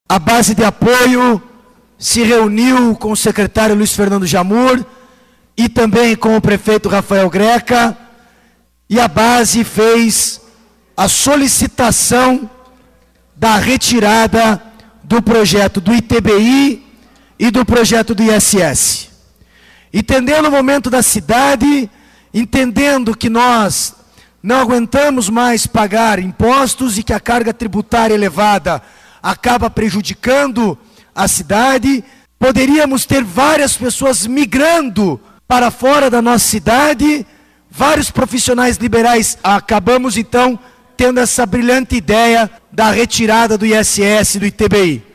A base de apoio se reuniu com o secretário Luiz Fernando Jamur e também com o prefeito Rafael Greca, e a base fez a solicitação da retirada do projeto do ITBI e do projeto do ISS. Entendendo o momento da cidade, entendendo que nós não aguentamos mais pagar impostos e que a carga tributária elevada acaba prejudicando a cidade, poderíamos ter várias pessoas migrando para fora da nossa cidade, vários profissionais liberais. Acabamos então tendo essa brilhante ideia da retirada do ISS e do ITBI.